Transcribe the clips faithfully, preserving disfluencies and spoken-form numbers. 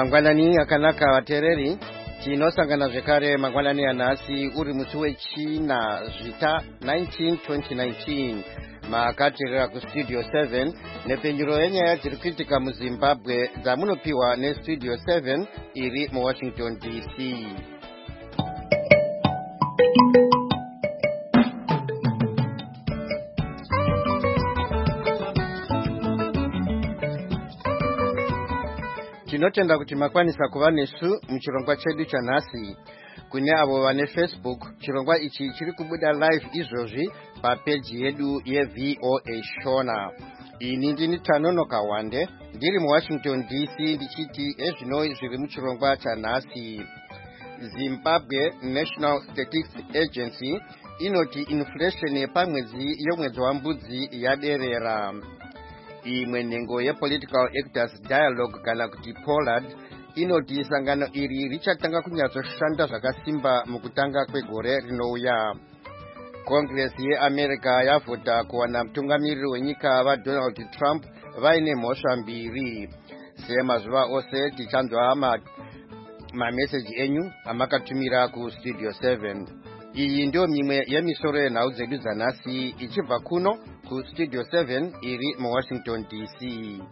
Mangwanani akanaka watereri tinosangana zvekare mangwanani anhasi uri musi wechina zvita nineteen twenty nineteen makateerera kustudio seven nepfenyuro yenyaya dziri kuitika muZimbabwe dzamunopiwa nestudio seven iri muWashington D C. Tinotenda kuti makwanisa kuva nesu muchirongwa chedu chanhasi. Kune avo vane Facebook, chirongwa ichi chiri kubuda live izvozvi papeji yedu yeV O A Shona. Ini ndini Tanonoka Wande, ndiri muWashington D C ndichiti ezvinoi zviri muchirongwa chanhasi. Zimbabwe National Statistics Agency inoti inflation yepamwedzi yomwedzi wambudzi yaderera. Imwe nhengo yepolitical actors dialogue kana kuti Pollard inoti sangano iri richatanga kunyatsoshanda zvakasimba mukutanga kwegore rinouya. Congress yeAmerica yavhota kuwana mutungamiriri wenyika vaDonald Trump vaine mhosva mbiri. Semazuva ose tichanzwa mameseji enyu amakatumira kustudio seven. Iyi ndio mimwe yemisoro yenhau dzedu dzanhasi ichibva kuno kustudio seven iri muWashington D C.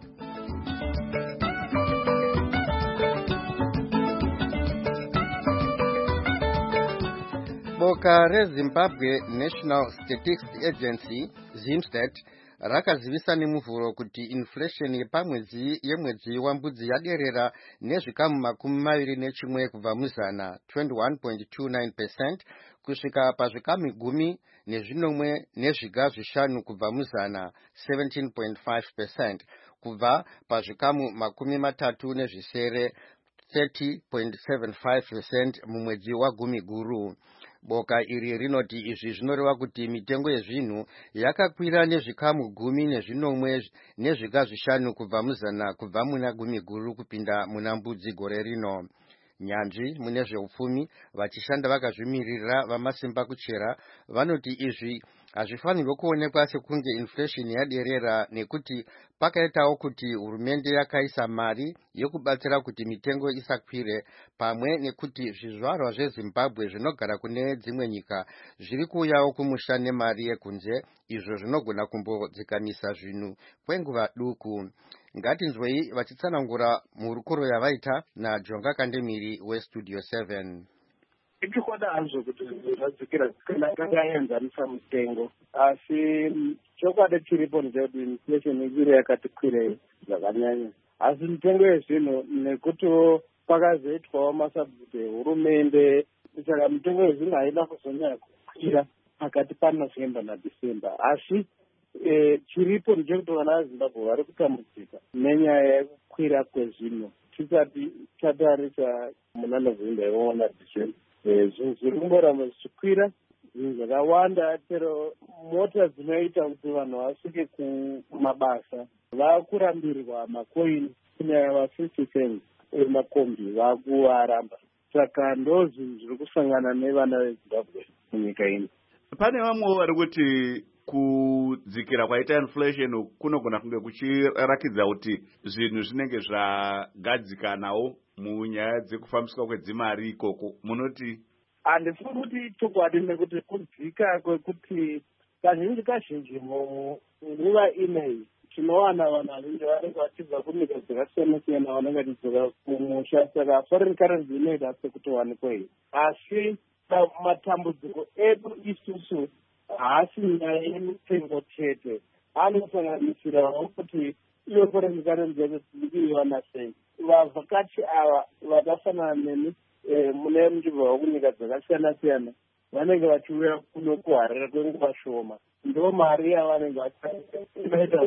Boka reZimbabwe National Statistics Agency ZimStat rakazivisa nemuvhuro kuti inflation yepamwedzi yemwedzi wambudzi yaderera nezvikamu makumi maviri nechimwe kubva muzana twenty-one point two nine percent kusvika pazvikamu gumi nezvinomwe nezviga zvishanu kubva muzana seventeen point five percent kubva pazvikamu makumi matatu nezvisere thirty point seven five percent mumwedzi wagumi guru. Boka iri rinoti izvi zvinoreva kuti mitengo yezvinhu yakakwira nezvikamu gumi nezvinomwe nezviga zvishanu kubva muzana kubva muna gumi guru kupinda muna mbudzi gore rino. Nyanzvi mune zveupfumi vachishanda vakazvimirira vamasimba kuchera vanoti izvi hazvifanirwi kuonekwa sekunge inflation yaderera nekuti pakaitawo kuti hurumende yakaisa mari yokubatsira kuti mitengo isakwire pamwe nekuti zvizvarwa zveZimbabwe zvinogara kune dzimwe nyika zviri kuuyawo kumusha nemari yekunze izvo zvinogona kumbodzikamisa zvinhu kwenguva duku. Ngatinzwei vachitsanangura murukuro yavaita naJonga Kandemiri westudio seven. Ichikwada hazvo kuti zvadzikira kana kangaenzanisa mutengo asi chokwadi chiripo ndechekuti inflation iri yakati kwirei zvakanyanya asi mitengo yezvinhu nekuti pakazoitwawo masabhuti ehurumende saka mitengo yezvinhu haina kuzonyanya kukwira pakati paNovemba naDisemba asi E, chiripo ndechekuti vana veZimbabwe vari kutambudzika nenyaya yekukwira kwezvinhu tisati tatarisa muna Novemba ivoona December. Zvinhu zviri kumboramba zvichikwira zvinhu zvakawanda chero mota dzinoita kuti vanhu vasvike kumabasa vakurambirwa makoini kunyanya va-fifty cents emakombi vakuvaramba saka ndo zvinhu zviri kusangana nevana veZimbabwe munyika ino. Pane vamwe vari kuti kudzikira kwaita inflation kunogona kunge kuchirakidza kuti zvinhu zvinenge zvagadzikanawo munyaya dzekufambiswa kwedzimari ikoko. Munoti? Handifungi kuti chokwadi nekuti kudzika kwekuti kazhinji kazhinji munguva ineyi tinowana vanhu vaningi vanenge vachibva kunyika dzakasiyana siyana vanenge vachidzoka kumusha saka foreign currency inoita sekuti wanikweyi asi matambudziko edu isusu haasi nyaya yemitengo chete anosanganisirawo kuti iyo foreign currency yacho tiriiwana sei. Vavhakachi ava vakafanana nemi mune muchibva kunyika dzakasiyana siyana vanenge vachiuya kuno kuharira kwenguva shoma ndo mari yavanenge vachiita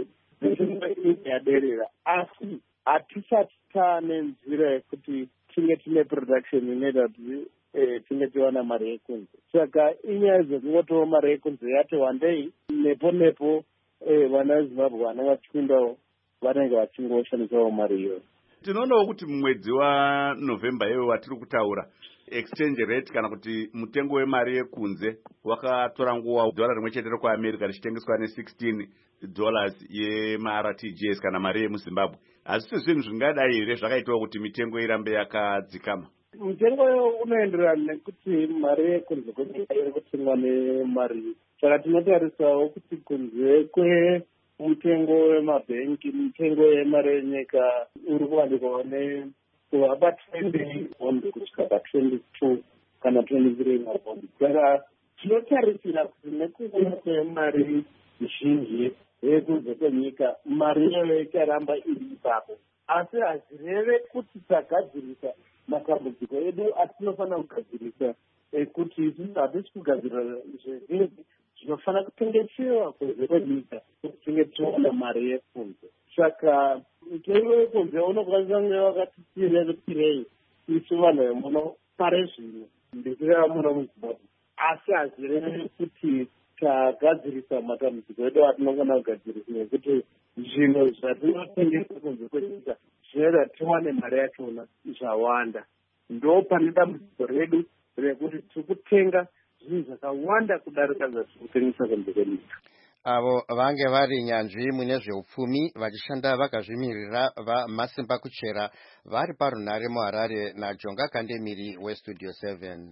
yaderera asi hatisati taane nzira yekuti tinge tine production inoita kuti tinge tiwana mari yekunze saka inyaya dzekungotiwo mari yekunze yati wandei nepo nepo vana veZimbabwe vanenge vachipindawo vanenge vachingoshandisawo mari iyoyo. Tinoonawo kuti mumwedzi waNovemba iyoyo watiri kutaura exchange rate kana kuti mutengo wemari yekunze wakatora nguva dhora rimwe chete rekuAmerica richitengeswa ne sixteen dollars yema R T G S kana mari yemuZimbabwe. hazisi zvinhu zvingadai here zvakaitwa kuti mitengo irambe yakadzikama? Mitengo unoenderana nekuti mari yekunze kwenyika iri kutengwa nemari. Saka tinotarisawo kuti kunze kwemutengo wemabhengi, mutengo yemari yenyika uri kuwanikwawo kuva patwenty pondi kusvika patwenty two kana twenty three mapondi. Saka tinotarisira kuti nekuuya kwemari zhinji yekunze kwenyika, mari iyoyo icharamba iri ipapo, asi hazireve kuti tagadzirisa matambudziko edu atinofanira kugadzirisa ekuti isusu hatisi kugadzira zvezingi zvinofanira kutengesewa kunze kwenyika kuti tinge tichiona mari yekunze. Saka mitengo yekunze unokwanisa kunge vakati tirei isu vanhu vemuno pare zvino ndikureva muno muzimbabwe, asi hazireve kuti tagadzirisa matambudziko edu atinofanira kugadzirisa nekuti zvinhu zvatinotengesa kunze kwenyika zvinoita tiwane mari yachona zvawanda. Ndo pane dambudziko redu rekuti tiri kutenga zvinhu zvakawanda kudarika zvatiri kutengesa kunze kwenyika. Avo vange vari nyanzvi mune zveupfumi vachishanda vakazvimirira vaMasimba Kuchera vari parunhare muHarare naJonga Kandemiri weStudio seven.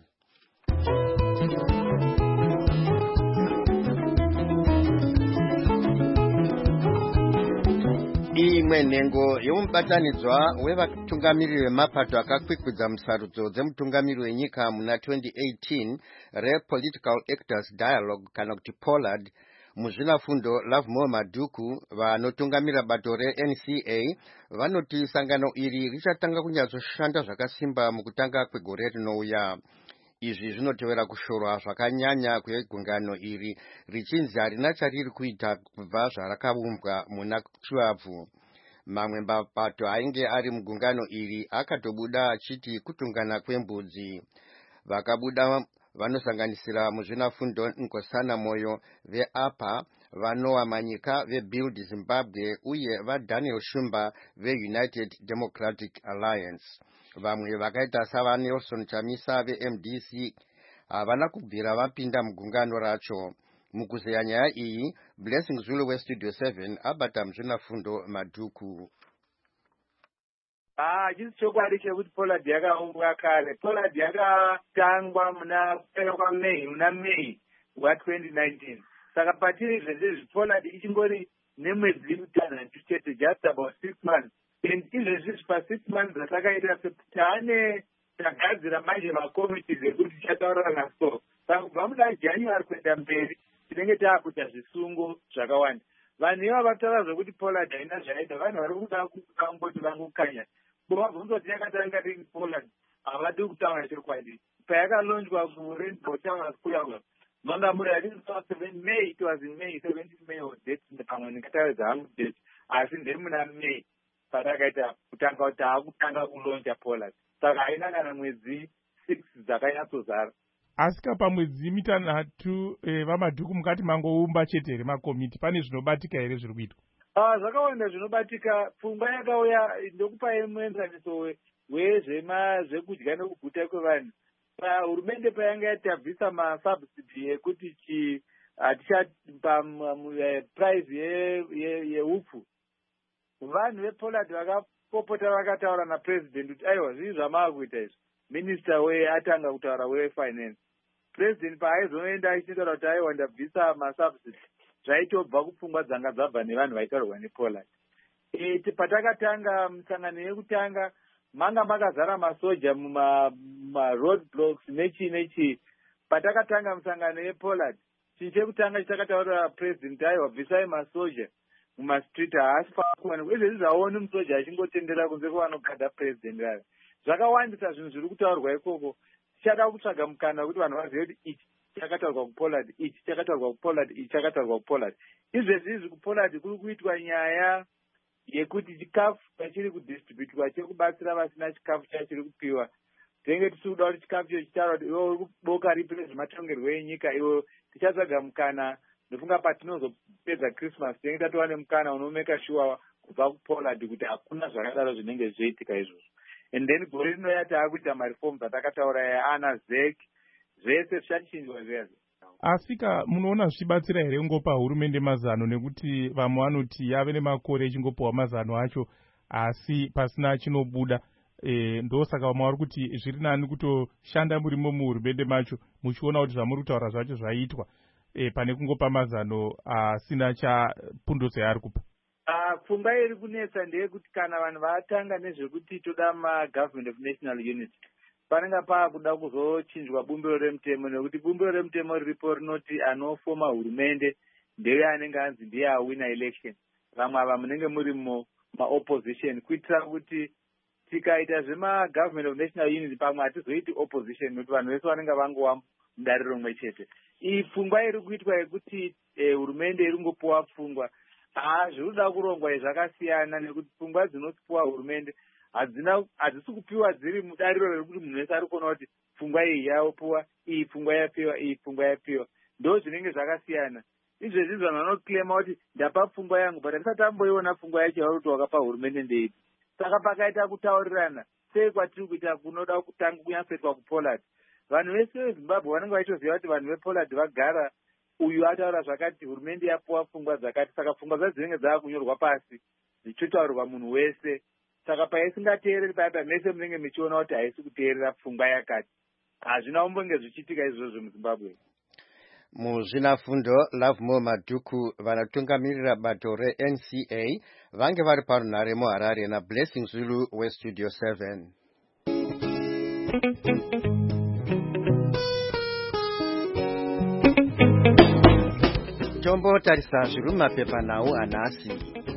Imwe nhengo yomubatanidzwa wevatungamiriri vemapato akakwikwidza musarudzo dzemutungamiriri wenyika muna twenty eighteen rePolitical Actors Dialogue kana kuti Pollard, muzvinafundo Lovemore Madhuku vanotungamira bato reN C A vanoti sangano iri richatanga kunyatsoshanda zvakasimba mukutanga kwegore rinouya. Izvi zvinotevera kushorwa zvakanyanya kwegungano iri richinzi harina chariri kuita kubva zvarakaumbwa muna Chivavu. Mamwe mapato ainge ari mugungano iri akatobuda achiti kutungana kwembudzi. Vakabuda vanosanganisira muzvinafundo Nkosana Moyo veAPA, Vanoa Manyika veBuild Zimbabwe uye vaDaniel Shumba veUnited Democratic Alliance. Vamwe vakaita savaNelson Chamisa veM D C havana kubvira vapinda mugungano racho. Mukuzeya nyaya iyi, Blessing Zulu weStudio seven abata muzvinafundo Madhuku. Ah, chisi chokwadi chekuti Pollard yakaumbwa kare. Pollard yakatangwa muna kupera kwaMei, muna Mei wa twenty nineteen. Saka patiri zvezvi Pollard ichingori nemwedzi mitanhatu chete, just about six months. And izvezvi pa six months dzatakaita taane tagadzira manje makomiti ekuti tichataurira naso. Saka kubva muna January kuenda mberi tinenge taakuita zvisungo zvakawanda. Vanhu iva vataura zvokuti Pollard haina zvaita, vanhu vari kuda kungoti vangokanya. Bovabvunzoti yakatanga rini Pollard havadi kutaura chokwadi. Payakalonjwa kuRainbow Towers kuyaga manga muri seven May, it was in May, seventeenth May or date pamwe ndikataridza hangu date, asi ndiri muna May patakaita kutanga kuti taakutanga kulonja Pollard. Saka haina kana mwedzi six dzakanyatsodzara. Asika pamwedzi mitanhatu eh, vaMadhuku mukati mangoumba chete here makomiti, pane zvinobatika here zviri kuitwa? Ah, zvakawanda zvinobatika. Pfungwa yakauya ndokupa muenzaniso wezvema zvekudya nekuguta kwevanhu. Hurumende payanga yatabvisa masubsidy ekuti chi hatichapa price yeupfu, vanhu vePollard vakapopota vakataura napresident kuti aiwa zvii zvamaakuita izvi. Minister weatanga kutaura wefinance, president paaizoenda achitaura kuti aiwa ndabvisa masubsidy, zvaitobva kupfungwa dzanga dzabva nevanhu vaitaurwa nePollard. E, patakatanga musangano yekutanga manga makazara masoja mumaroad blocks nechi nechi. Patakatanga musangano yePollard, chinhu chekutanga chitakataurira president aiwa bvisai masoja mumastreet, haasi pakuwana. Izvezvi zvaoni musoja achingotendera kunze kwevanogada president ava. Zvakawandisa zvinhu zviri kutaurwa ikoko. Tichada kutsvaga mukana wekuti vanhu vazive kuti ichi chakataurwa kuPollard, ichi chakataurwa kuPollard, ichi chakataurwa kuPollard. Izvezvi izvi kuPollard kuri kuitwa nyaya yekuti chikafu chachiri kudistributwa chekubatsira vasina chikafu chachiri kupiwa. Tinenge tichida kuti chikafu icho chitaura kuti iwe uri kuboka ripi rezvematongerwo enyika, iwe tichatsvaga mukana. Ndofunga patinozopedza Christmas tinenge tatova nemukana unomeka sure kubva kuPollard kuti hakuna zvakadaro zvinenge zvichiitika izvozvo. And then gore rinouya taakuita mareforms atakataura yaAnna Zek, zvese zvichanjwa zviyazvo. Asika munoona zvichibatsira here ngopa hurumende mazano, nekuti vamwe vanoti yave nemakore ichingopiwa mazano acho asi pasina chinobuda. E, ndosaka mauri kuti zviri nani kutoshanda murimo muhurumende macho muchiona kuti zvamuri kutaura zvacho zvaitwa e, pane kungopa mazano asina chapundudzo yaari kupa. Pfungwa iri kunetsa ndeyekuti kana vanhu vatanga nezvekuti toda magovernment of national unity panenge paakuda kuzochinjwa bumbiro remutemo, nekuti bumbiro remutemo riripo rinoti anofoma hurumende ndeye anenge anzi ndiye awina election, vamwe ava munenge murimo maopposition, kuitira kuti tikaita zvemagovernment of national unity pamwe hatizoiti opposition nekuti vanhu vese vanenge vangowa mudariro rimwe chete. Iyi pfungwa iri kuitwa yekuti hurumende iri kungopuwa pfungwa zvinoda kurongwa zvakasiyana, nekuti pfungwa dzinopiwa hurumende hadzina hadzisi kupiwa dziri mudariro rekuti munhu wese ari kuona kuti pfungwa iyi yapiwa, iyi pfungwa yapiwa, iyi pfungwa yapiwa, ndo zvinenge zvakasiyana. Izvezvi vanhu vanoclaima kuti ndapa pfungwa yangu but handisati amboiona pfungwa yacho yauri kuti wakapa hurumende ndeipi. Saka pakaita kutaurirana sei kwatiri kuita kunoda kutanga kunyatsoitwa kuPollard. Vanhu vese veZimbabwe vanenge vachitoziva kuti vanhu vePollard vagara, uyu ataura zvakati, hurumende yapuwa pfungwa dzakati, saka pfungwa dzacho dzinenge dzakunyorwa pasi zvichitaurirwa munhu wese. Saka paisingateereri paya mese munenge muchiona kuti haisi kuteerera pfungwa yakati. Hazvina kumbonge zvichiitika izvozvo muZimbabwe. Muzvinafundo Lovemore Madhuku vanotungamirira bato reN C A vange vari parunhare muHarare naBlessing Zulu weStudio seven. Tombotarisa zviri mumapepanhau anhasi.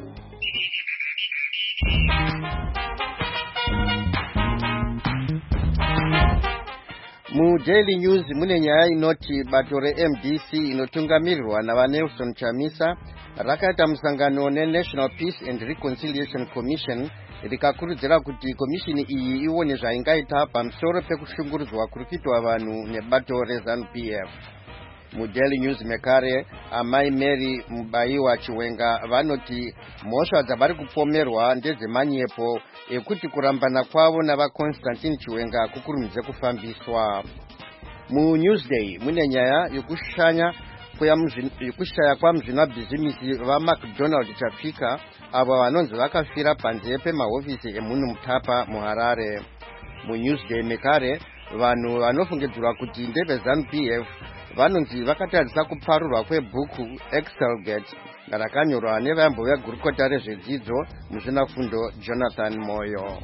MuDaily News mune nyaya inoti bato reM D C inotungamirirwa navaNelson Chamisa rakaita musangano neNational Peace and Reconciliation Commission rikakurudzira kuti komishini iyi ione zvaingaita pamusoro pekushungurudzwa kuri kuitwa vanhu nebato reZANU P F. MuDaily News mekare amai Mary Mubayiwa Chiwenga vanoti mhosva dzavari kupomerwa ndedzemanyepo ekuti kurambana kwavo navaConstantine Chiwenga kukurumidze kufambiswa. MuNewsday mune nyaya yekushanya yekushaya kwamuzvinabhizimisi vaMcDonald Chapika avo vanonzi vakafira panze pemahofisi emunhu Mutapa muHarare. MuNewsday mekare vanhu vanofungidzirwa kuti ndeveZANU P F vanonzi vakatadzisa kuparurwa kwebhuku Excelgate rakanyorwa nevambo vegurukota rezvedzidzo muzvinafundo Jonathan Moyo.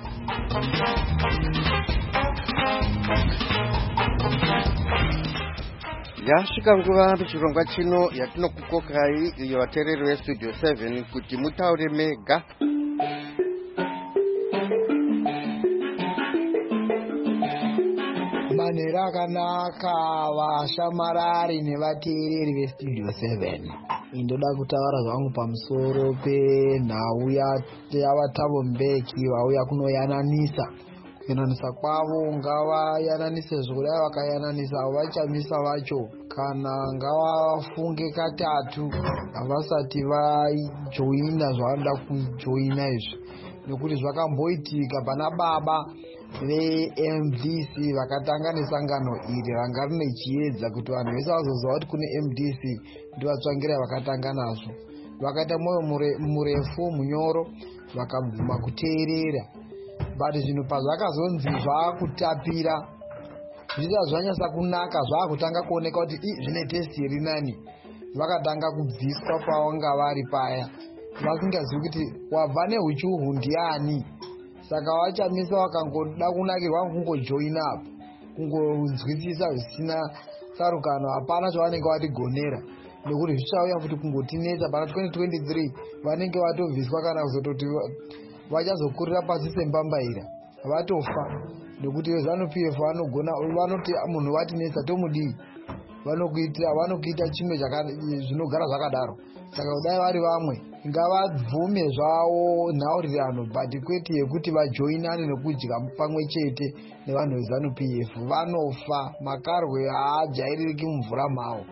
Yasvika nguva muchirongwa chino yatinokukokai iyo vateereri veStudio seven kuti mutaure mega. Manhero akanaka vashamarari nevateereri veStudio seven. Indoda kutaura zvangu pamusoro penhau yavaThabo Mbeki vauya kunoyananisa. Kuyananisa kwavo ngavayananise zvokuda vakayananisa vaChamisa vacho kana ngavafunge katatu havasati vajoina zvavanoda kujoina izvi, nekuti zvakamboitika pana baba veM D C vakatanga nesangano iri ranga rine chiedza kuti vanhu vese vazoziva kuti kune M D C ndivatsvangira vakatanga nazvo. Vakaita mwoyo murefu munyoro vakabvuma kuteerera, but zvinhu pazvakazonzi zvakutapira zvisa zvanyasa kunaka zvakutanga kuoneka kuti zvine testi iri nani, vakatanga kubviswa pavanga vari paya vasingazivi kuti wabva neuchuhu ndiani. Saka vaChamisa vakangoda kunakirwa kungojoina apo kungonzwisisa zvisina tsarukano, hapana zvavanenge vatigonera, nekuti zvichauya futi kungotinetsa pana twenty twenty-three vanenge vatovhiswa kana kuzototi vachazokurira pasi sembambaira vatofa, nekuti veZANU P F vanogona vanoti munhu vatinetsa tomudii, vanokuita vanokuita chimwe zvinogara zvakadaro. Saka kudai vari vamwe ngavabvume zvavo nhaurirano, but kwete yekuti vajoinane nekudya pamwe chete nevanhu veZANU P F vanofa, makarwe haajairiki mumvura mavo.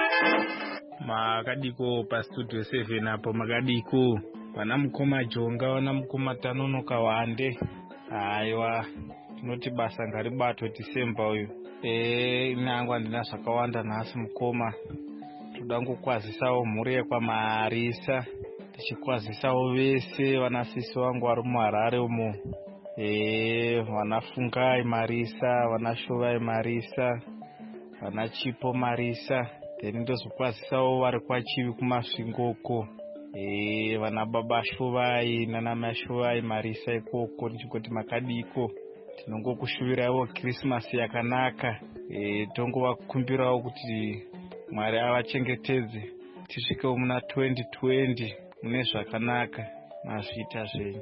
Makadiko paStudio seven apo makadiko vana mukoma Jonga vana mukoma Tanonoka Wande. Aiwa tinoti basa ngaribato December uyu. Eh nangu handina zvakawanda nhasi mukoma, toda ngokwazisawo mhuri yekwaMarisa tichikwazisawo vese vanasisi vangu vari muHarare umo, e, vanafungai Marisa, vanashovai Marisa, vanachipo Marisa, then ndozokwazisawo vari kwachivi kumasvingoko, e, vanababa Shovai nanamai Shovai Marisa ikoko, ndichingoti makadiko. Tinongokushuviraiwo Christmas yakanaka, e, tongovakumbirawo kuti Mwari avachengetedze tisvikewo muna twenty twenty mune zvakanaka. Mazviita zvenyu.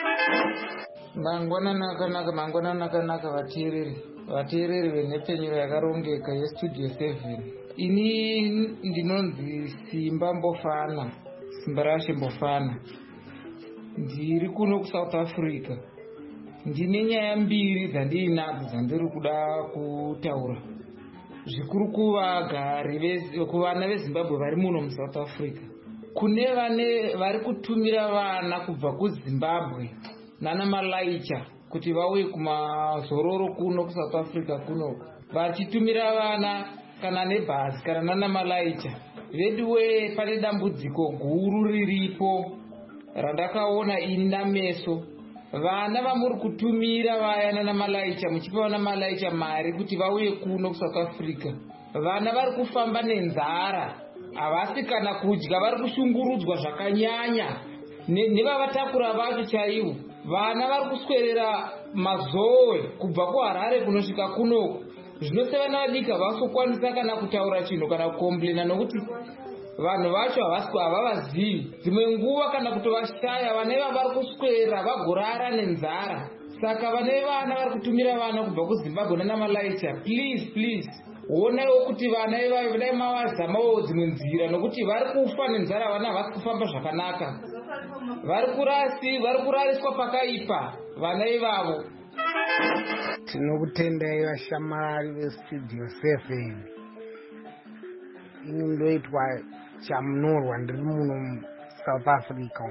Mangwanani akanaka, mangwanani akanaka vateereri, vateereri venhepfenyuro yakarongeka yestudio seven. Ini ndinonzi Simba Mbofana, Simba Rashe Mbofana. Ndiri kuno kuSouth Africa. Ndine nyaya mbiri dzandinadzo dzandiri kuda kutaura. Zvikuru kuvagari kuvana veZimbabwe vari muno muSouth Africa. Kune vane vari kutumira vana kubva kuZimbabwe nana Malaicha kuti vauye kumazororo kuno kuSouth Africa kuno. Vachitumira vana kana nebhazi kana nana Malaicha. Veduwe pane dambudziko guru riripo randakaona ini nameso. Vana vamuri kutumira vaya nana Malaicha muchipa vana Malaicha mari kuti vauye kuno kuSouth Africa. Vana vari kufamba nenzara, havasi kana kudya, vari kushungurudzwa zvakanyanya nevavatakura vacho chaivo. Vana vari kuswerera mazowe kubva kuHarare kunosvika kunoko. Zvinose vana vadiki havasokwanisa kana kutaura chinhu kana kukomblena nokuti vanhu vacho havavazivi. Dzimwe nguva kana kutovashaya vana ivava vari kuswera vagorara nenzara. Saka vana ivana vari kutumira vana kubva kuZimbabwe nana Malaicha. Please, please, onaiwo kuti vana ivavo dai mavazamawo dzimwe nzira nokuti vari kufa nenzara. Vana havasi kufamba zvakanaka, vari kurasi vari kurariswa pakaipa vana ivavo. Tinokutendai vashamarari vestudio seven. Ini ndoitwa chamunorwa ndiri muno South Africa.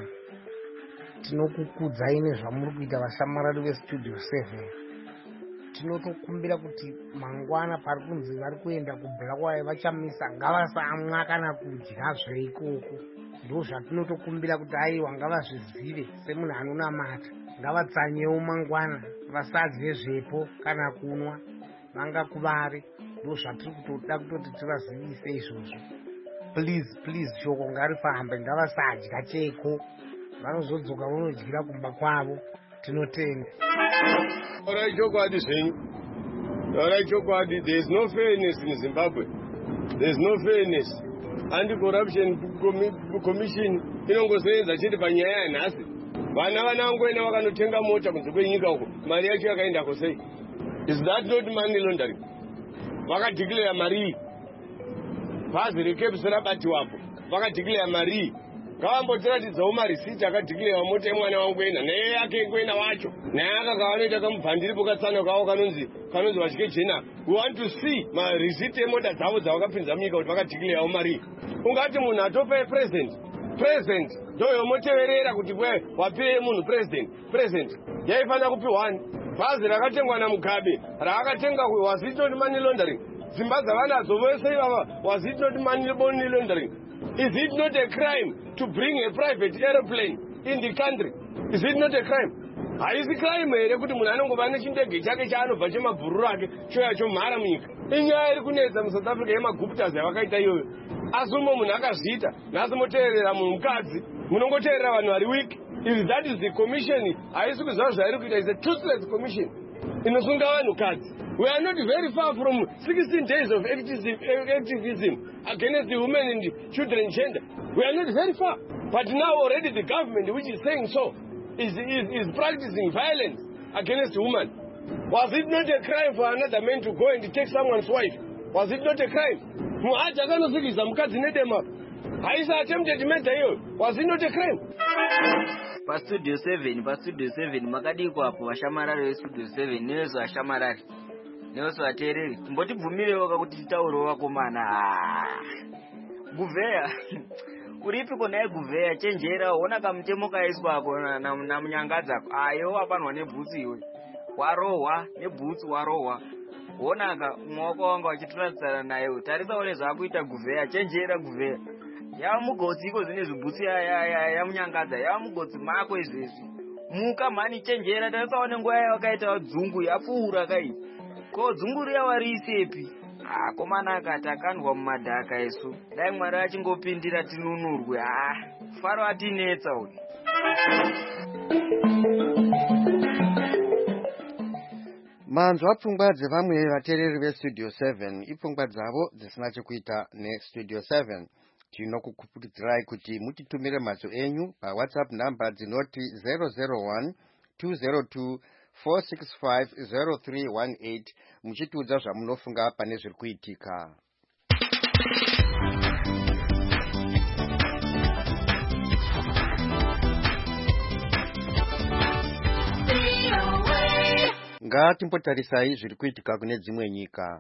Tinokukudzai nezvamuri kuita vashamarari vestudio seven. Tinotokumbira kuti mangwana pari kunzi vari kuenda kuBulawayo vachamisa ngavasamwa kana kudya zveikoko. Ndo zvatinotokumbira kuti aiwa ngavazvizive semunhu anonamata. Ngavatsanyewo mangwana vasadye zvepo kana kunwa vangakuvari. Ndo zvatiri kutoda kutoti tivazivise izvozvo. Please, please, shoko ngarifambe, ngavasadya cheko, vanozodzoka vanodyira kumba kwavo. Tinotenda. Alright, chokwadi zvenyu. Alright, chokwadi. There is no fairness in Zimbabwe. There is no fairness. Anti-corruption commission inongosevenza chete panyaya yanhasi. Vana vanangoenda vakanotenga mota kunze kwenyika uko. Mari yacho yakaendako sei? Is that not money laundering? Vakadhikilera mari. Bhazi rekepsi rabatiwapo. Vakadhikilera mari. Ngavambotiratidzawo marisiti akadhikilera mota yemwana wangu ena naye yake ingwena wacho. Naye aka kavanoita kamubhandiripo katsana kawo kanonzi kanonzi vatyike jena. We want to see marisiti emota dzavo dzavakapinza munyika kuti vakadhikilerawo mari. Ungati munhu atope president. President ndoyo moteverera kuti bwe wapire munhu president. President yaifanira kupiwani. Bhazi rakatengwa naMugabe raakatenga was it not money laundering? Dzimba dzavanadzo vose ivava was it not money laundering? Is it not a crime to bring a private aeroplane in the country? Is it not a crime? Haisi crime here kuti munhu anongova nechindege chake chaanobva chemabhururu ake choya chomhara munyika. Inyaya iri kunetsa muSouth Africa yemaguptas yavakaita iyoyo. Asi umwe munhu akazviita nhasi moteerera munhu mukadzi, munongoteerera vanhu vari wiki. If that is the commission, haisi kuziva zvairi kuita. Is a toothless commission inosunga vanhu kadzi. We are not very far from sixteen days of activism, activism against the women and the children gender. We are not very far. But now already the government, which is saying so, is, is, is practicing violence against women. Was it not a crime for another man to go and take someone's wife? Was it not a crime? Was it not a crime? Pa Studio seven, pa Studio seven, makadiko hapo washamarari Studio seven, newezo washamarari. Newezo watereri. Mboti bvumirewo kakuti titauro wakomana. Guveya. Uripi kona guveya chenjera ona kamutemo kaiswa hapo na, na, na munyangadzako. Ayo wapanwa nebhutsi iwe. Warohwa nebhutsi warohwa. Onaka mwoko wanga wachituratsana naye. Tarisa one zvakuita guveya chenjera guveya. yava mugotsi iko zvine zvibhutsu yamunyangadza yava mugotsi mako izvezvi muka mhani chenjera tarisaone nguva yawakaita dzungu yapfuura kai ko dzungu riya wariisepi ah komana akati akandwa mumadhaka isu dai mwari achingopindira tinunurwe ah faro atinetsa uyu manzwa pfungwa dzevamwe vateereri vestudio seven ipfungwa dzavo dzisina chekuita nestudio seven. Tinokukurudzirai kuti mutitumire mhatso enyu pawhatsapp namba dzinoti zero zero one two zero two four six five zero three one eight muchitiudza zvamunofunga pane zviri kuitika. Ngatimbotarisai zviri kuitika kune dzimwe nyika.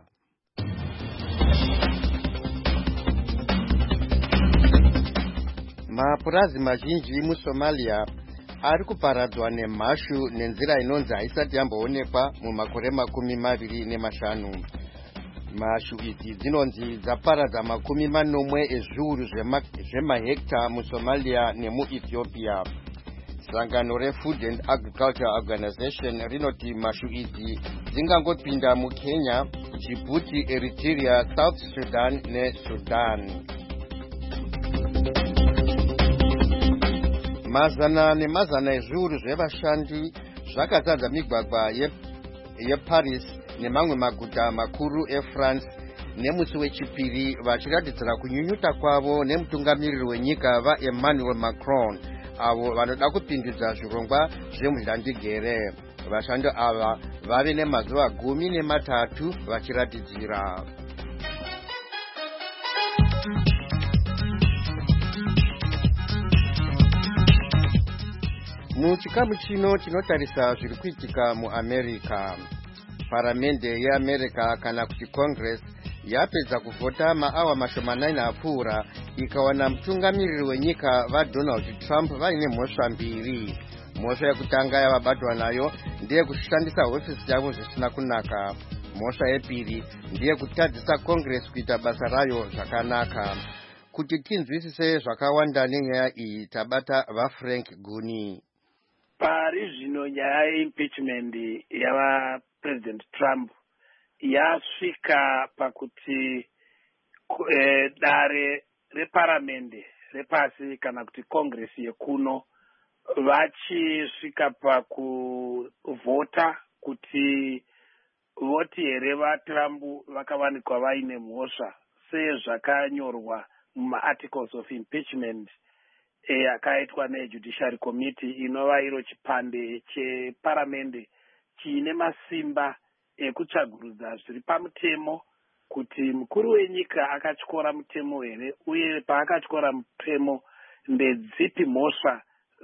Mapurazi mazhinji muSomalia ari kuparadzwa nemhashu nenzira inonzi haisati yamboonekwa mumakore makumi maviri nemashanu. Mhashu idzi dzinonzi dzaparadza makumi manomwe ezviuru zvemahekta muSomalia nemuEthiopia. Sangano reFood and Agriculture Organization rinoti mhashu idzi dzingangopinda muKenya, Djibouti, Eritrea, South Sudan neSudan. Mazana nemazana ezviuru zvevashandi zvakazadza migwagwa yeParis nemamwe maguta makuru eFrance nemusi wechipiri vachiratidzira kunyunyuta kwavo nemutungamiriri wenyika vaEmmanuel Macron avo vanoda kupindudza zvirongwa zvemudhlandigere. Vashandi ava vave nemazuva gumi nematatu vachiratidzira. Muchikamu chino tinotarisa zviri kuitika muAmerica. Paramende yeAmerica kana kuti Congress yapedza kuvhota maawa mashomanani apfuura ikawana mutungamiriri wenyika vaDonald Trump vaine mhosva mbiri. Mhosva yekutanga yavabatwa nayo ndeye kushandisa hofisi yavo zvisina kunaka. Mhosva yepiri ndeye kutadzisa Congress kuita basa rayo zvakanaka. Kuti tinzwisise zvakawanda nenyaya iyi tabata vaFrank Guni. Pari zvino nyaya yeimpeachment yava President Trump yasvika pakuti eh, dare reparamende repasi kana kuti Congress yekuno vachisvika pakuvhota kuti voti here vaTrump vakawanikwa vaine mhosva sezvakanyorwa mumaarticles of impeachment yakaitwa e, neJudiciary Committee inova iro chipande cheparamende chine masimba ekutsvagurudza zviri pamutemo kuti mukuru wenyika akatyora mutemo here uye paakatyora mutemo ndedzipi mhosva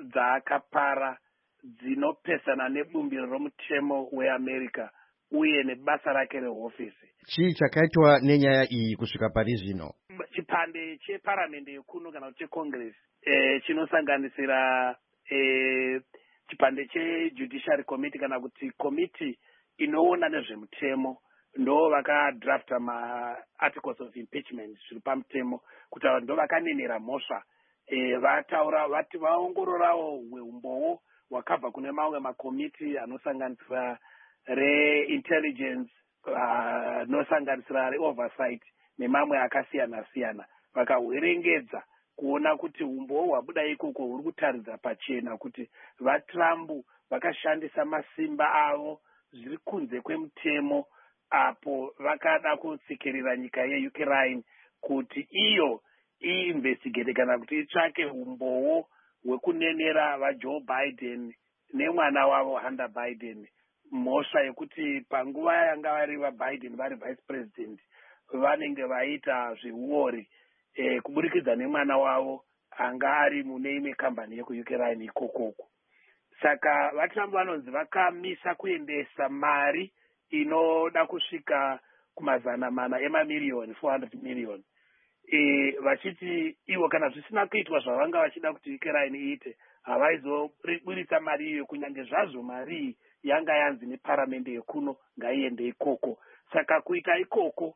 dzaakapara dzinopesana nebumbiro romutemo weAmerica uye nebasa rake rehofisi. Chii chakaitwa nenyaya iyi kusvika pari zvino? Chipande cheparamende yekuno kana kuti cheCongress eh, chinosanganisira eh, chipande cheJudiciary Committee kana kuti committee inoona nezvemutemo ndo vakadrafta maarticles of impeachment zviri pamutemo kuti ava ndo vakanenera mhosva e, vataura vati vaongororawo umbowo wakabva kune mamwe makomiti anosanganisira reintelligence uh, nosanganisira reoversight nemamwe akasiyana siyana vakahwerengedza kuona kuti umbowo hwabuda ikoko huri kutaridza pachena kuti vaTrump vakashandisa masimba avo zviri kunze kwemutemo apo vakada kutsikirira nyika yeUkraine kuti iyo iinvestigate kana kuti itsvake umbowo hwekunenera vaJoe Biden nemwana wavo Hunter Biden mhosva yekuti panguva yanga vari vaBiden vari vice president vanenge vaita zveuori e, kuburikidza nemwana wavo anga ari mune imwe kambani yekuUkraine ikokoko. Saka vaTrump vanonzi vakamisa kuendesa mari inoda kusvika kumazana mana emamiliyoni four hundred million e, vachiti ivo kana zvisina kuitwa zvavanga vachida kuti Ukraine iite havaizoburitsa mari iyo kunyange zvazvo mari yanga yanzi neparamende yekuno ngaiende ikoko. Saka kuita ikoko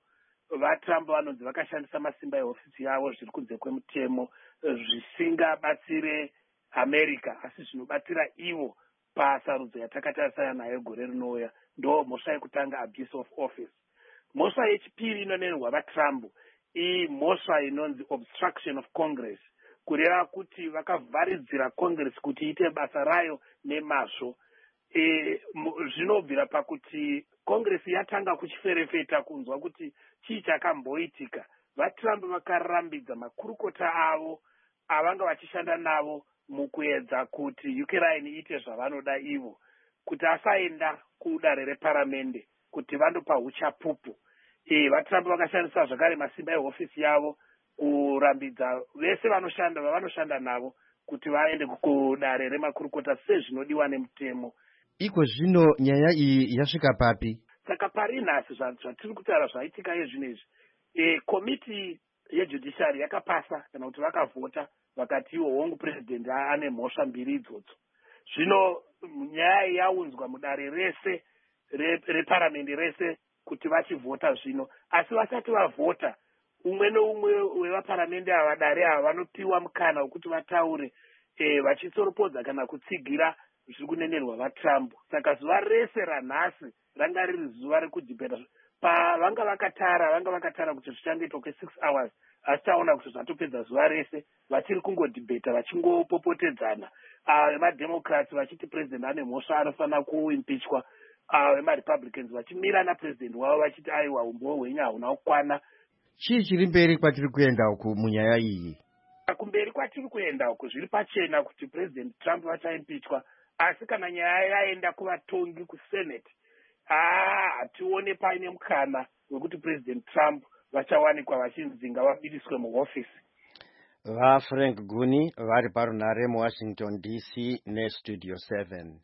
vatrump vanonzi vakashandisa masimba ehofisi yavo zviri kunze kwemutemo zvisingabatsire america asi zvinobatsira ivo pasarudzo yatakatarisana nayo gore rinouya. Ndo mhosva yekutanga, abuse of office. Mhosva yechipiri inonenwa vatrump imhosva inonzi obstruction of congress, kureva kuti vakavharidzira congress kuti iite basa rayo nemazvo. E, zvinobvira pakuti congress yatanga kuchiferefeta kunzwa kuti chii chakamboitika. VaTrump vakarambidza makurukota avo avanga vachishanda navo mukuedza kuti Ukraine iite zvavanoda ivo, kuti asaenda kudare reparamende kuti vandopa uchapupu. E, VaTrump vakashandisa zvakare masimba ehofisi yavo kurambidza vese vanoshanda vavanoshanda navo kuti vaende kudare remakurukota sezvinodiwa nemutemo. Iko zvino nyaya iyi yasvika papi? Saka pari nhasi zvatiri kutaura zvaitika yezvinezvi, e, komiti yejudiciary yakapasa kana kuti vakavhota vakati iwo hongu president ane mhosva mbiri idzodzo. Zvino nyaya yaunzwa mudare rese reparamende rese kuti vachivhota zvino, asi vasati vavhota umwe neumwe wevaparamende ava dare ava vanopiwa mukana wekuti vataure e, vachitsoropodza kana kutsigira zviri kunenenwa vaTrump. Saka zuva rese ranhasi ranga riri zuva rekudhibheta. Pavanga vakatara vanga vakatara kuti zvichangoitwa kwe six hours, asi taona kuti zvatopedza zuva rese vachiri kungodhibheta vachingopopotedzana. VemaDemocrats vachiti president ane mhosva anofanira kuimpichwa, veMaRepublicans vachimira napresident wavo vachiti aiwa umbo hwenyu hauna kukwana. Chii chiri mberi kwatiri kuenda uku munyaya iyi? Kumberi kwatiri kuenda uku zviri pachena kuti president Trump vachaimpichwa, asi kana nyaya yaenda kuvatongi kusenate, ah hatione paine mukana wekuti president Trump vachawanikwa vachinzinga vabudiswe muhofisi. VaFrank Guni vari parunare muWashington D C neStudio seven.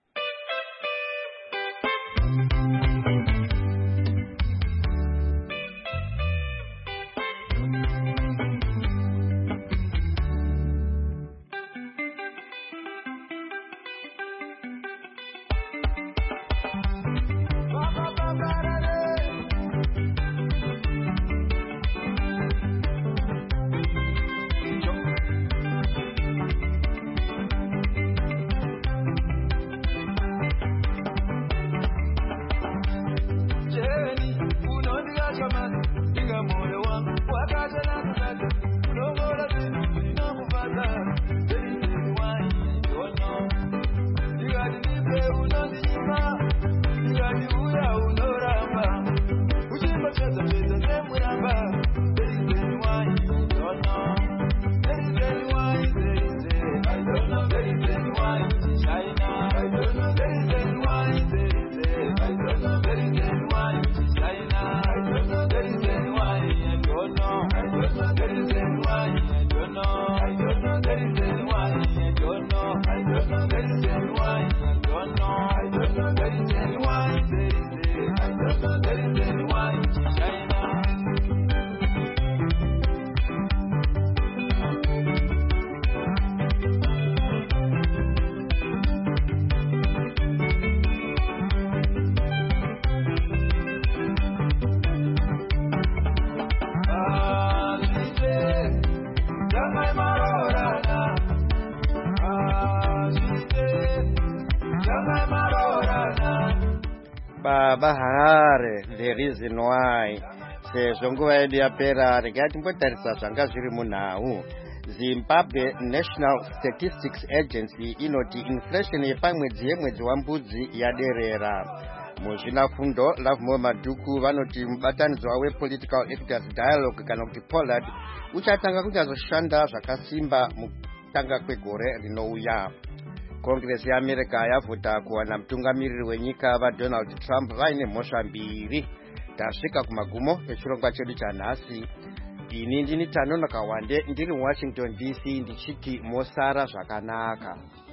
Baba Harare, the reason why sezvo nguva yedu yapera, regai timbotarisa zvanga zviri munhau. Zimbabwe National Statistics Agency inoti inflation yepamwedzi yemwedzi wambudzi yaderera. Muzvinafundo Lovemore Maduku vanoti mubatanidzwa wePolitical Actors Dialogue kana kuti Pollard uchatanga kunyazoshanda zvakasimba mukutanga kwegore rinouya. Congress yeAmerica yavhota kuwana mutungamiriri wenyika vaDonald Trump vaine mhosva mbiri. Tasvika kumagumo echirongwa chedu chanhasi. Ini ndini Tanonoka Wande ndiri muWashington D C ndichiti mosara zvakanaka.